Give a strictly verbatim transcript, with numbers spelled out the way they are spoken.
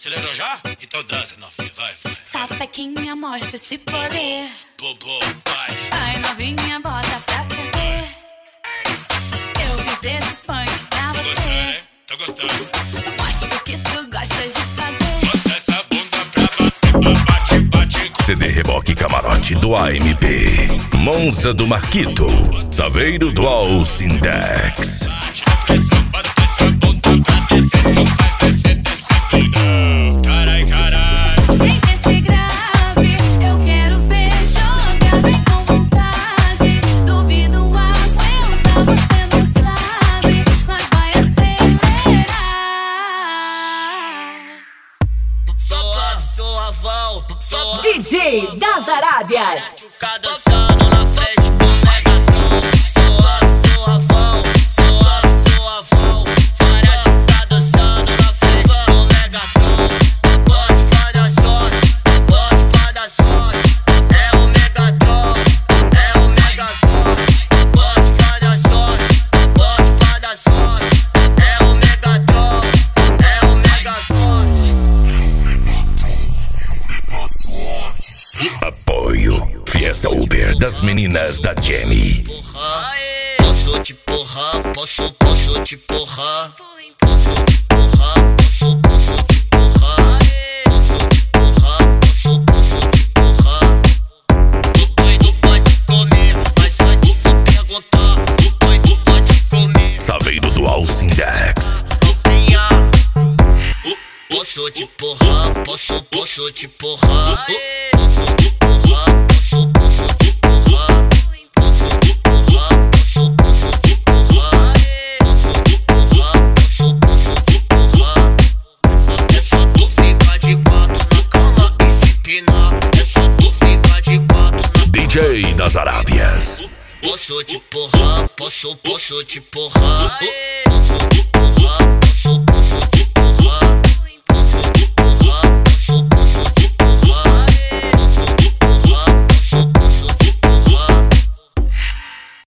Acelerou já? Então dança, novinha, vai, vai. Sapequinha, mostra esse poder. Bobo, vai. Vai, novinha, bota pra ferver. Eu fiz esse funk pra Tô gostando, você. né? Tô gostando. Mostra o que tu gostas de fazer. Bota essa bunda pra bater, bate, bate. C D Reboque Camarote do A M P, Monza do Marquito, Saveiro do Alcindex. Bota essa bunda pra descer, então faz descer, descer. Carai, carai. Sente esse grave, eu quero ver jogar bem com vontade. Duvido aguentar, você não sabe, mas vai acelerar. Sou love, sou avão, sou D J das Arábias. ficar dançando na frente do Megatron. Sou love, sou avão, sou love, sou avão. Várias ficar dançando na frente do Megatron. Bote pra dar sorte, bote pra dar sorte. É o Megatron, é o Megazord. Bote pra dar sorte, bote pra dar sorte. É o Megatron, é o Megazord. Apoio Fiesta Uber das meninas da Jenny. Posso te porrar, posso, posso te porrar. Posso te porrar, posso, posso te porrar. Posso te porrar, posso, posso te porrar. O doido pode comer, mas antes vou perguntar. O doido pode comer. Saveiro do Alcindex. Novinha, posso te porrar, posso, posso te porrar. Posso te porrar, posso, posso te porrar. Posso te porrar, posso, posso te porrar. Posso te porrar, posso, posso te porrar. É só tu ficar de quatro na cama e se pinar. É só tu ficar de quatro na D J das Arábias. Posso te porrar, posso, posso te porrar.